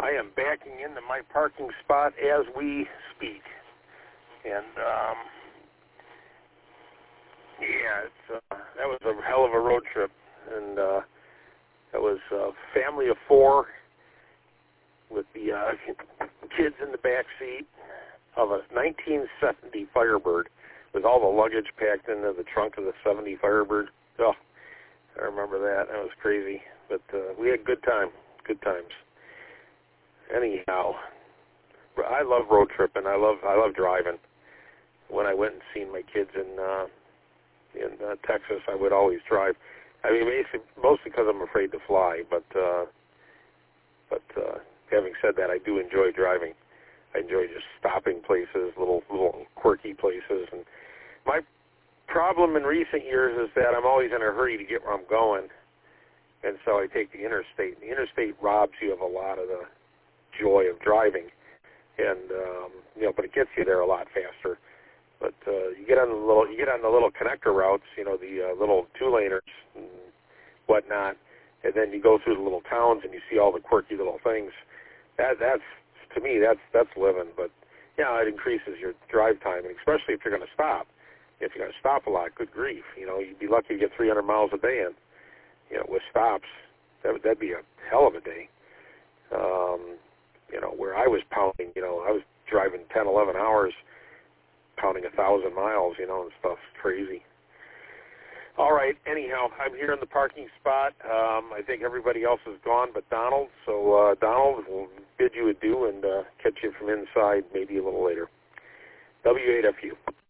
I am backing into my parking spot as we speak. And, that was a hell of a road trip. And that was a family of 4 with the kids in the back seat of a 1970 Firebird with all the luggage packed into the trunk of the 70 Firebird. Oh, I remember that. That was crazy. But we had good times. Anyhow, I love road tripping. I love driving. When I went and seen my kids in Texas, I would always drive. I mean, mostly because I'm afraid to fly. But having said that, I do enjoy driving. I enjoy just stopping places, little quirky places. And my problem in recent years is that I'm always in a hurry to get where I'm going, and so I take the interstate. The interstate robs you of a lot of the joy of driving, and but it gets you there a lot faster. But you get on the little connector routes, the little 2-laners and whatnot, and then you go through the little towns and you see all the quirky little things. That's to me, that's living. But yeah, it increases your drive time, and especially if you're going to stop. If you're going to stop a lot, good grief, you'd be lucky to get 300 miles a day in. With stops, that'd be a hell of a day. Where I was pounding, I was driving 10, 11 hours, pounding 1,000 miles, and stuff. Crazy. All right. Anyhow, I'm here in the parking spot. I think everybody else is gone but Donald. So, Donald, we'll bid you adieu and catch you from inside maybe a little later. W8FU.